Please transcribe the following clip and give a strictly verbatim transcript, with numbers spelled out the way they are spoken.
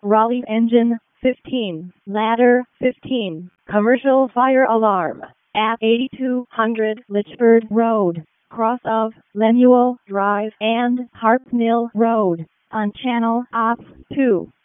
Raleigh engine fifteen, ladder fifteen, commercial fire alarm at eighty-two hundred Litchford Road, cross of Lemuel Drive and Harpnell Road, on Channel Ops two.